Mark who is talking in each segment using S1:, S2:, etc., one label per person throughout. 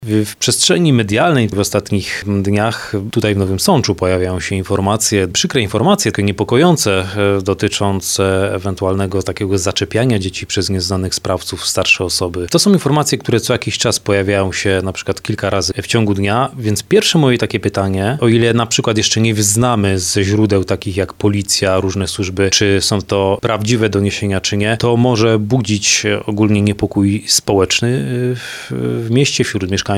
S1: W przestrzeni medialnej w ostatnich dniach tutaj w Nowym Sączu pojawiają się informacje, przykre informacje, takie niepokojące, dotyczące ewentualnego takiego zaczepiania dzieci przez nieznanych sprawców, starsze osoby. To są informacje, które co jakiś czas pojawiają się na przykład kilka razy w ciągu dnia, więc pierwsze moje takie pytanie, o ile na przykład jeszcze nie znamy ze źródeł takich jak policja, różne służby, czy są to prawdziwe doniesienia, czy nie, to może budzić ogólnie niepokój społeczny w mieście, wśród mieszkańców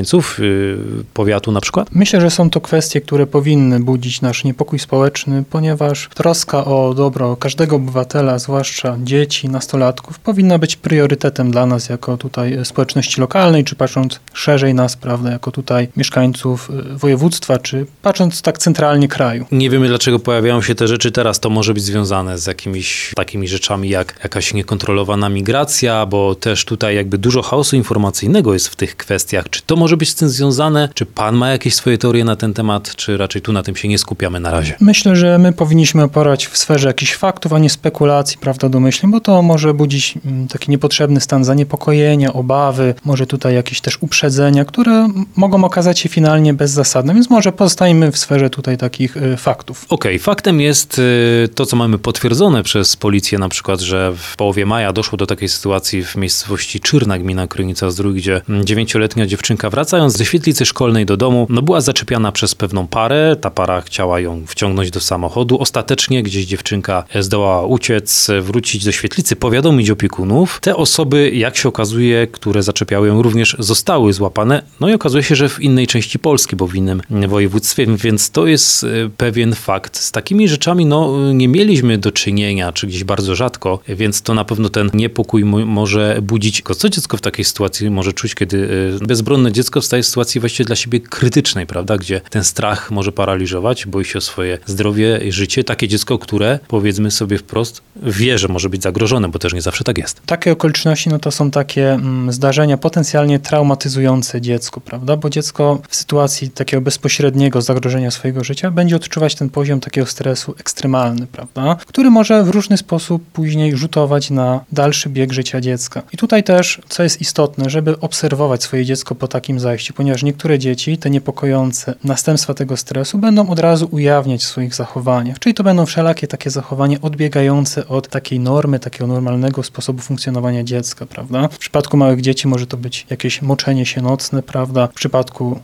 S1: powiatu na przykład?
S2: Myślę, że są to kwestie, które powinny budzić nasz niepokój społeczny, ponieważ troska o dobro każdego obywatela, zwłaszcza dzieci, nastolatków, powinna być priorytetem dla nas jako tutaj społeczności lokalnej, czy patrząc szerzej nas, prawda, jako tutaj mieszkańców województwa, czy patrząc tak centralnie kraju.
S1: Nie wiemy, dlaczego pojawiają się te rzeczy teraz. To może być związane z jakimiś takimi rzeczami jak jakaś niekontrolowana migracja, bo też tutaj jakby dużo chaosu informacyjnego jest w tych kwestiach. Czy to może być z tym związane? Czy pan ma jakieś swoje teorie na ten temat, czy raczej tu na tym się nie skupiamy na razie?
S2: Myślę, że my powinniśmy operać w sferze jakichś faktów, a nie spekulacji, prawda, domyśleń, bo to może budzić taki niepotrzebny stan zaniepokojenia, obawy, może tutaj jakieś też uprzedzenia, które mogą okazać się finalnie bezzasadne, więc może pozostajemy w sferze tutaj takich faktów.
S1: Okej, faktem jest to, co mamy potwierdzone przez policję, na przykład, że w połowie maja doszło do takiej sytuacji w miejscowości Czyrna, gmina Krynica-Zdrój, gdzie 9-letnia dziewczynka wracając ze świetlicy szkolnej do domu, była zaczepiana przez pewną parę. Ta para chciała ją wciągnąć do samochodu. Ostatecznie gdzieś dziewczynka zdołała uciec, wrócić do świetlicy, powiadomić opiekunów. Te osoby, jak się okazuje, które zaczepiały ją, również zostały złapane. No i okazuje się, że w innej części Polski, bo w innym województwie, więc to jest pewien fakt. Z takimi rzeczami nie mieliśmy do czynienia, czy gdzieś bardzo rzadko, więc to na pewno ten niepokój może budzić. Co dziecko w takiej sytuacji może czuć, kiedy bezbronne dziecko staje w sytuacji właściwie dla siebie krytycznej, prawda, gdzie ten strach może paraliżować, boi się o swoje zdrowie i życie. Takie dziecko, które, powiedzmy sobie wprost, wie, że może być zagrożone, bo też nie zawsze tak jest.
S2: Takie okoliczności, to są takie zdarzenia potencjalnie traumatyzujące dziecko, prawda, bo dziecko w sytuacji takiego bezpośredniego zagrożenia swojego życia będzie odczuwać ten poziom takiego stresu ekstremalny, prawda, który może w różny sposób później rzutować na dalszy bieg życia dziecka. I tutaj też, co jest istotne, żeby obserwować swoje dziecko po takim zajściu, ponieważ niektóre dzieci, te niepokojące następstwa tego stresu będą od razu ujawniać w swoich zachowaniach, czyli to będą wszelakie takie zachowania odbiegające od takiej normy, takiego normalnego sposobu funkcjonowania dziecka, prawda. W przypadku małych dzieci może to być jakieś moczenie się nocne, prawda, w przypadku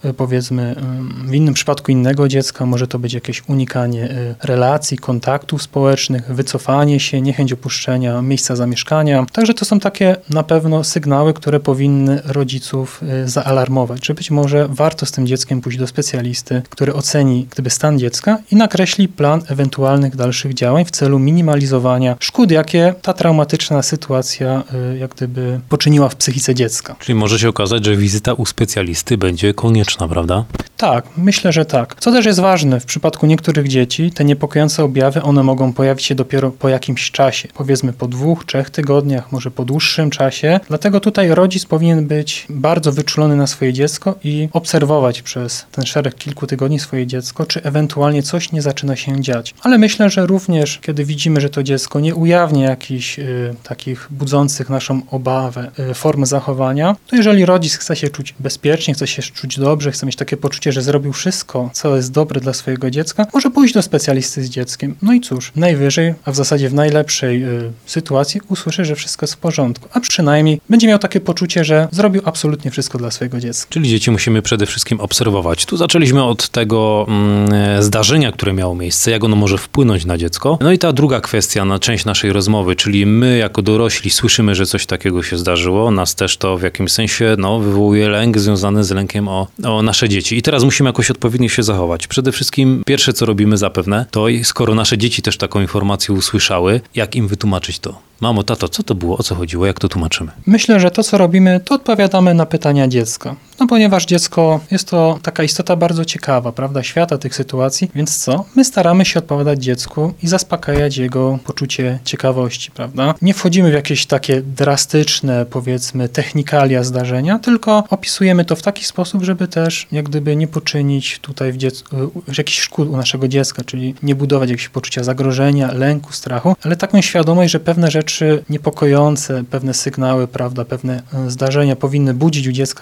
S2: w innym przypadku innego dziecka może to być jakieś unikanie relacji, kontaktów społecznych, wycofanie się, niechęć opuszczenia miejsca zamieszkania. Także to są takie na pewno sygnały, które powinny rodziców zaalarmować, że być może warto z tym dzieckiem pójść do specjalisty, który oceni stan dziecka i nakreśli plan ewentualnych dalszych działań w celu minimalizowania szkód, jakie ta traumatyczna sytuacja poczyniła w psychice dziecka.
S1: Czyli może się okazać, że wizyta u specjalisty będzie konieczna, prawda?
S2: Tak, myślę, że tak. Co też jest ważne, w przypadku niektórych dzieci te niepokojące objawy, one mogą pojawić się dopiero po jakimś czasie, powiedzmy po 2-3 tygodniach, może po dłuższym czasie. Dlatego tutaj rodzic powinien być bardzo wyczulony na swoje dziecko i obserwować przez ten szereg kilku tygodni swoje dziecko, czy ewentualnie coś nie zaczyna się dziać. Ale myślę, że również kiedy widzimy, że to dziecko nie ujawnia jakichś takich budzących naszą obawę form zachowania, to jeżeli rodzic chce się czuć bezpiecznie, chce się czuć dobrze, chce mieć takie poczucie, że zrobił wszystko, co jest dobre dla swojego dziecka, może pójść do specjalisty z dzieckiem. No i cóż, najwyżej, a w zasadzie w najlepszej sytuacji usłyszy, że wszystko jest w porządku, a przynajmniej będzie miał takie poczucie, że zrobił absolutnie wszystko dla swojego dziecka.
S1: Czyli dzieci musimy przede wszystkim obserwować. Tu zaczęliśmy od tego zdarzenia, które miało miejsce, jak ono może wpłynąć na dziecko. No i ta druga kwestia, na część naszej rozmowy, czyli my jako dorośli słyszymy, że coś takiego się zdarzyło, nas też to w jakimś sensie wywołuje lęk związany z lękiem o nasze dzieci. I teraz musimy jakoś odpowiednio się zachować. Przede wszystkim pierwsze, co robimy zapewne, to skoro nasze dzieci też taką informację usłyszały, jak im wytłumaczyć to? Mamo, tato, co to było? O co chodziło? Jak to tłumaczymy?
S2: Myślę, że to, co robimy, to odpowiadamy na pytania dziecka. Ponieważ dziecko jest to taka istota bardzo ciekawa, prawda, świata tych sytuacji, więc co? My staramy się odpowiadać dziecku i zaspokajać jego poczucie ciekawości, prawda? Nie wchodzimy w jakieś takie drastyczne, powiedzmy, technikalia zdarzenia, tylko opisujemy to w taki sposób, żeby też nie poczynić tutaj jakichś szkód u naszego dziecka, czyli nie budować jakiegoś poczucia zagrożenia, lęku, strachu, ale taką świadomość, że pewne rzeczy niepokojące, pewne sygnały, prawda, pewne zdarzenia powinny budzić u dziecka takie poczucie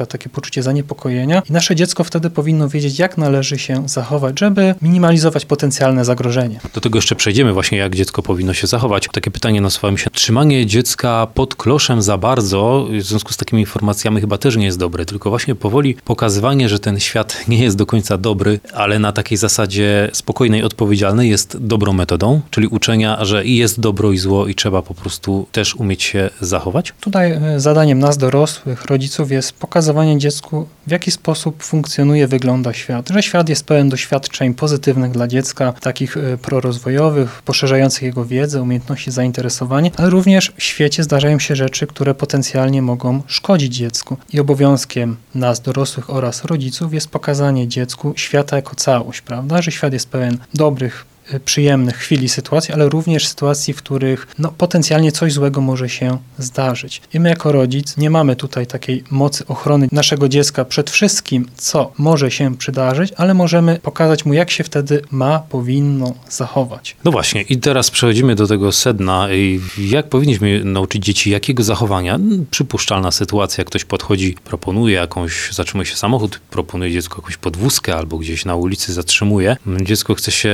S2: poczucie zaniepokojenia i nasze dziecko wtedy powinno wiedzieć, jak należy się zachować, żeby minimalizować potencjalne zagrożenie.
S1: Do tego jeszcze przejdziemy właśnie, jak dziecko powinno się zachować. Takie pytanie nasuwa mi się. Trzymanie dziecka pod kloszem za bardzo, w związku z takimi informacjami chyba też nie jest dobre, tylko właśnie powoli pokazywanie, że ten świat nie jest do końca dobry, ale na takiej zasadzie spokojnej, odpowiedzialnej jest dobrą metodą, czyli uczenia, że jest dobro i zło i trzeba po prostu też umieć się zachować?
S2: Tutaj zadaniem nas, dorosłych, rodziców jest pokazywanie dziecku, w jaki sposób funkcjonuje, wygląda świat. Że świat jest pełen doświadczeń pozytywnych dla dziecka, takich prorozwojowych, poszerzających jego wiedzę, umiejętności, zainteresowanie, ale również w świecie zdarzają się rzeczy, które potencjalnie mogą szkodzić dziecku. I obowiązkiem nas, dorosłych oraz rodziców jest pokazanie dziecku świata jako całość, prawda? Że świat jest pełen dobrych, przyjemnych chwil i sytuacji, ale również sytuacji, w których potencjalnie coś złego może się zdarzyć. I my jako rodzic nie mamy tutaj takiej mocy ochrony naszego dziecka przed wszystkim, co może się przydarzyć, ale możemy pokazać mu, jak się wtedy powinno zachować.
S1: No właśnie, i teraz przechodzimy do tego sedna. Jak powinniśmy nauczyć dzieci jakiego zachowania? Przypuszczalna sytuacja, ktoś podchodzi, proponuje zatrzymuje się samochód, proponuje dziecku jakąś podwózkę albo gdzieś na ulicy zatrzymuje. Dziecko chce się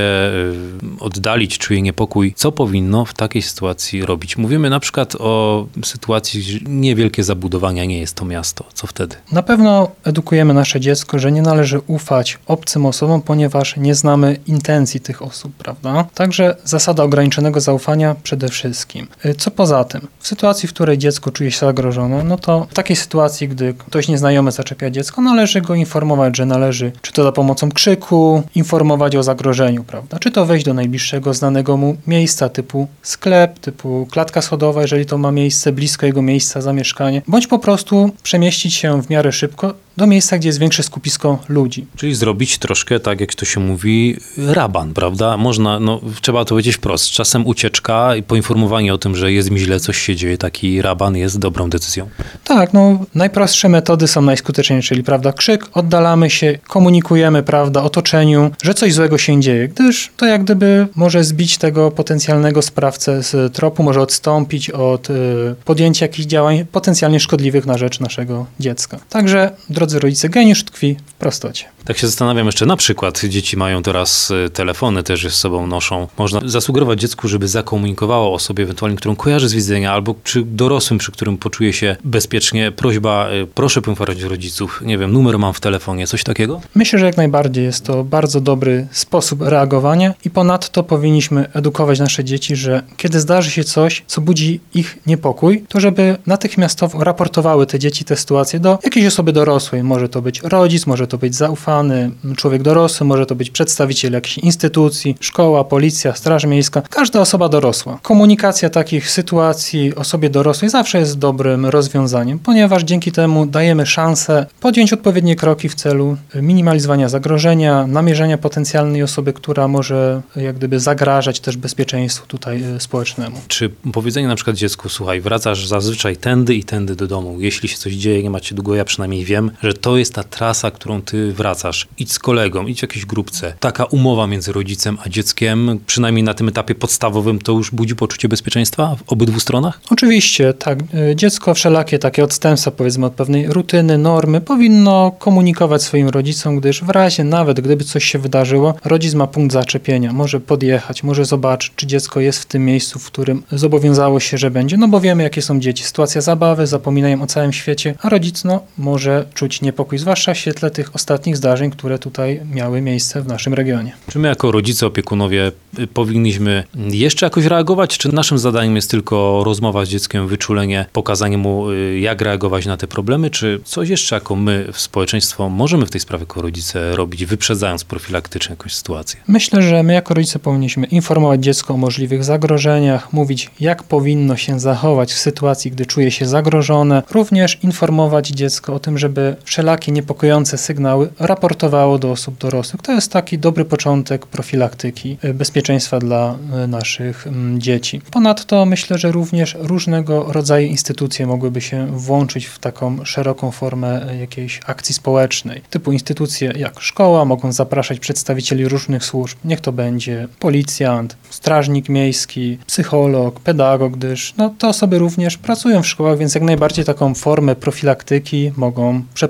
S1: oddalić, czuje niepokój. Co powinno w takiej sytuacji robić? Mówimy na przykład o sytuacji, że niewielkie zabudowania, nie jest to miasto. Co wtedy?
S2: Na pewno edukujemy nasze dziecko, że nie należy ufać obcym osobom, ponieważ nie znamy intencji tych osób, prawda? Także zasada ograniczonego zaufania przede wszystkim. Co poza tym? W sytuacji, w której dziecko czuje się zagrożone, no to w takiej sytuacji, gdy ktoś nieznajomy zaczepia dziecko, należy go informować, że należy, czy to za pomocą krzyku, informować o zagrożeniu, prawda? Czy to wejść do najbliższego znanego mu miejsca, typu sklep, typu klatka schodowa, jeżeli to ma miejsce blisko jego miejsca zamieszkania, bądź po prostu przemieścić się w miarę szybko do miejsca, gdzie jest większe skupisko ludzi.
S1: Czyli zrobić troszkę, tak jak to się mówi, raban, prawda? Można, trzeba to powiedzieć wprost. Czasem ucieczka i poinformowanie o tym, że jest mi źle, coś się dzieje, taki raban jest dobrą decyzją.
S2: Tak, najprostsze metody są najskuteczniejsze, czyli, prawda, krzyk, oddalamy się, komunikujemy, prawda, otoczeniu, że coś złego się dzieje, gdyż to jak gdyby może zbić tego potencjalnego sprawcę z tropu, może odstąpić od podjęcia jakichś działań potencjalnie szkodliwych na rzecz naszego dziecka. Także, drodzy rodzice, geniusz tkwi w prostocie.
S1: Tak się zastanawiam jeszcze, na przykład dzieci mają teraz telefony, też je z sobą noszą. Można zasugerować dziecku, żeby zakomunikowało osobie ewentualnie, którą kojarzy z widzenia, albo czy dorosłym, przy którym poczuje się bezpiecznie. Prośba, proszę poinformować rodziców, nie wiem, numer mam w telefonie, coś takiego?
S2: Myślę, że jak najbardziej jest to bardzo dobry sposób reagowania i ponadto powinniśmy edukować nasze dzieci, że kiedy zdarzy się coś, co budzi ich niepokój, to żeby natychmiastowo raportowały te dzieci, te sytuacje do jakiejś osoby dorosłej. Może to być rodzic, może to być zaufany człowiek dorosły, może to być przedstawiciel jakiejś instytucji, szkoła, policja, straż miejska, każda osoba dorosła. Komunikacja takich sytuacji osobie dorosłej zawsze jest dobrym rozwiązaniem, ponieważ dzięki temu dajemy szansę podjąć odpowiednie kroki w celu minimalizowania zagrożenia, namierzenia potencjalnej osoby, która może jak gdyby zagrażać też bezpieczeństwu tutaj społecznemu.
S1: Czy powiedzenie na przykład dziecku, słuchaj, wracasz zazwyczaj tędy i tędy do domu. Jeśli się coś dzieje, nie macie długo, ja przynajmniej wiem, że to jest ta trasa, którą ty wracasz. Idź z kolegą, idź w jakiejś grupce. Taka umowa między rodzicem a dzieckiem, przynajmniej na tym etapie podstawowym, to już budzi poczucie bezpieczeństwa w obydwu stronach?
S2: Oczywiście, tak. Dziecko wszelakie takie odstępstwa, powiedzmy, od pewnej rutyny, normy powinno komunikować swoim rodzicom, gdyż w razie nawet, gdyby coś się wydarzyło, rodzic ma punkt zaczepienia. Może podjechać, może zobaczyć, czy dziecko jest w tym miejscu, w którym zobowiązało się, że będzie. Bo wiemy, jakie są dzieci. Sytuacja zabawy, zapominają o całym świecie, a rodzic, może czuć niepokój, zwłaszcza w świetle tych ostatnich zdarzeń, które tutaj miały miejsce w naszym regionie.
S1: Czy my jako rodzice, opiekunowie powinniśmy jeszcze jakoś reagować, czy naszym zadaniem jest tylko rozmowa z dzieckiem, wyczulenie, pokazanie mu, jak reagować na te problemy, czy coś jeszcze jako my, społeczeństwo, możemy w tej sprawie jako rodzice robić, wyprzedzając profilaktycznie jakąś sytuację?
S2: Myślę, że my jako rodzice powinniśmy informować dziecko o możliwych zagrożeniach, mówić, jak powinno się zachować w sytuacji, gdy czuje się zagrożone, również informować dziecko o tym, żeby wszelakie niepokojące sygnały raportowało do osób dorosłych. To jest taki dobry początek profilaktyki bezpieczeństwa dla naszych dzieci. Ponadto myślę, że również różnego rodzaju instytucje mogłyby się włączyć w taką szeroką formę jakiejś akcji społecznej. Typu instytucje jak szkoła mogą zapraszać przedstawicieli różnych służb. Niech to będzie policjant, strażnik miejski, psycholog, pedagog, gdyż te osoby również pracują w szkołach, więc jak najbardziej taką formę profilaktyki mogą przeprowadzić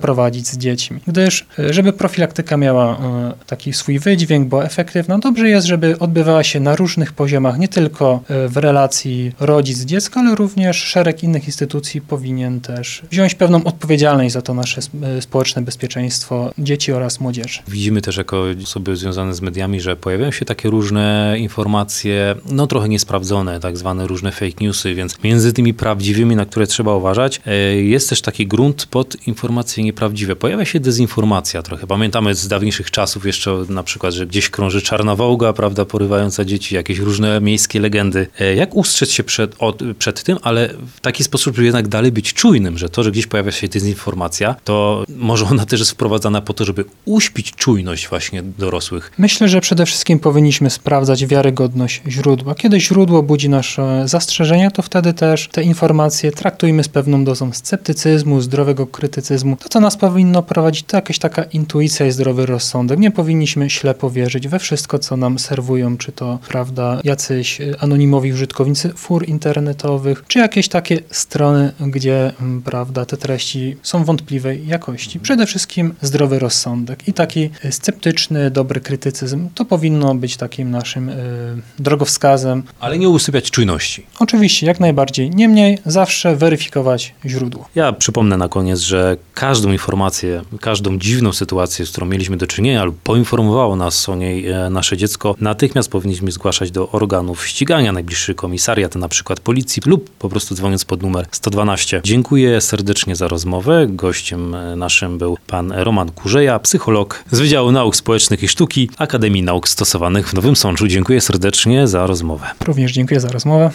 S2: przeprowadzić z dziećmi. Gdyż, żeby profilaktyka miała taki swój wydźwięk, była efektywna, dobrze jest, żeby odbywała się na różnych poziomach, nie tylko w relacji rodzic-dziecko, ale również szereg innych instytucji powinien też wziąć pewną odpowiedzialność za to nasze społeczne bezpieczeństwo dzieci oraz młodzieży.
S1: Widzimy też jako osoby związane z mediami, że pojawiają się takie różne informacje, trochę niesprawdzone, tak zwane różne fake newsy, więc między tymi prawdziwymi, na które trzeba uważać, jest też taki grunt pod informacje nieprawdziwe. Pojawia się dezinformacja trochę. Pamiętamy z dawniejszych czasów jeszcze na przykład, że gdzieś krąży czarna wołga, prawda, porywająca dzieci, jakieś różne miejskie legendy. Jak ustrzec się przed tym, ale w taki sposób, żeby jednak dalej być czujnym, że to, że gdzieś pojawia się dezinformacja, to może ona też jest wprowadzana po to, żeby uśpić czujność właśnie dorosłych.
S2: Myślę, że przede wszystkim powinniśmy sprawdzać wiarygodność źródła. Kiedy źródło budzi nasze zastrzeżenia, to wtedy też te informacje traktujmy z pewną dozą sceptycyzmu, zdrowego krytycyzmu. To, co nas powinno prowadzić, to jakaś taka intuicja i zdrowy rozsądek. Nie powinniśmy ślepo wierzyć we wszystko, co nam serwują, czy to, prawda, jacyś anonimowi użytkownicy fór internetowych, czy jakieś takie strony, gdzie, prawda, te treści są wątpliwej jakości. Przede wszystkim zdrowy rozsądek i taki sceptyczny, dobry krytycyzm, to powinno być takim naszym drogowskazem.
S1: Ale nie usypiać czujności.
S2: Oczywiście, jak najbardziej. Niemniej zawsze weryfikować źródło.
S1: Ja przypomnę na koniec, że każdą informację, każdą dziwną sytuację, z którą mieliśmy do czynienia lub poinformowało nas o niej nasze dziecko, natychmiast powinniśmy zgłaszać do organów ścigania, najbliższy komisariat, na przykład policji lub po prostu dzwoniąc pod numer 112. Dziękuję serdecznie za rozmowę. Gościem naszym był pan Roman Kurzeja, psycholog z Wydziału Nauk Społecznych i Sztuki Akademii Nauk Stosowanych w Nowym Sączu. Dziękuję serdecznie za rozmowę.
S2: Również dziękuję za rozmowę.